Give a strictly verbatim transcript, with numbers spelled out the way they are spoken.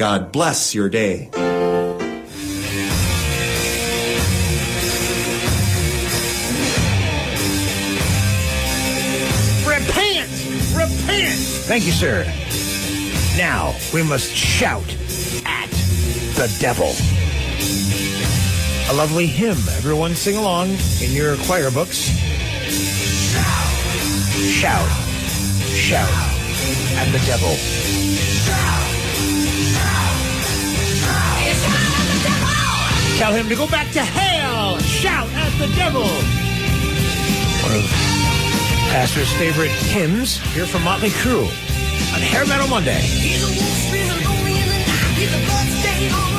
God bless your day. Repent! Repent! Thank you, sir. Now we must shout at the devil. A lovely hymn. Everyone sing along in your choir books. Shout. Shout at the devil. Tell him to go back to hell. Shout at the devil. One of Pastor's favorite hymns here from Motley Crue on Hair Metal Monday. He's a wolf screaming lonely in the night. He's a blood stain on